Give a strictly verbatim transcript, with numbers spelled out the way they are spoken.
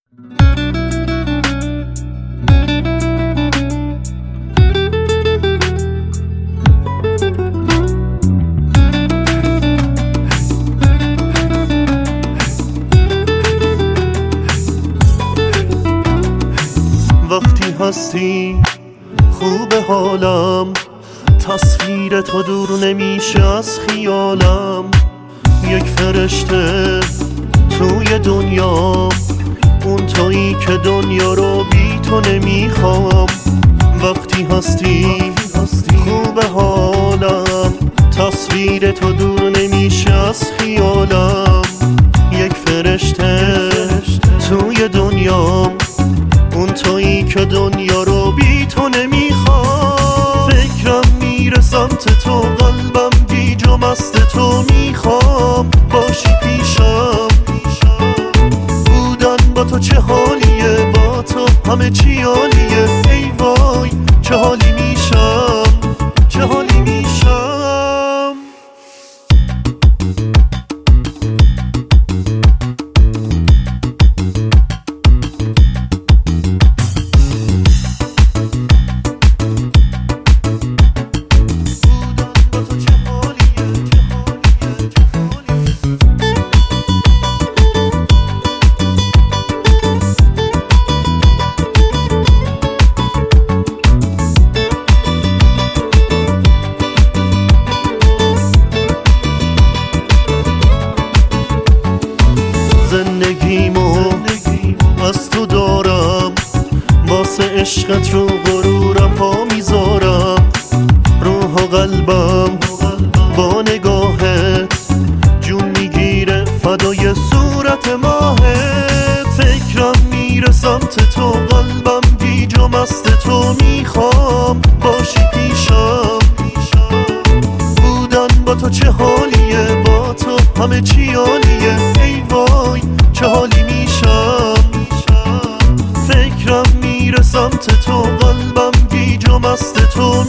وقتی هستی خوب حالم، تصویر تو دور نمیشه از خیالم. یک فرشته توی دنیا، اون تویی که دنیا رو بی تو نمیخوام. وقتی هستی خوب حالم، تصویر تو دور نمیشه از خیالم. یک فرشته توی دنیا، اون تویی که دنیا رو بی تو نمیخوام. فکرم میره سمت تو، قلبم گیج و مست تو، میخوام باشی پیشم. بودن با تو چه حالیه، با تو همه چی عالیه. ای وای چه حالی میشم، چه حالی میشم. زندگیمو از تو دارم، واسه عشقت رو غرورم پا میذارم. روح و قلبم با نگاهت جون میگیره، فدای صورت ماهت. فکرم میره سمت تو، قلبم گیج و مست تو، میخوام باشی پیشم. بودن با تو چه حالیه، با تو همه چی عالیه. ای وای چه حالی میشم. فکرم میره سمت تو، قلبم گیج و مست تو،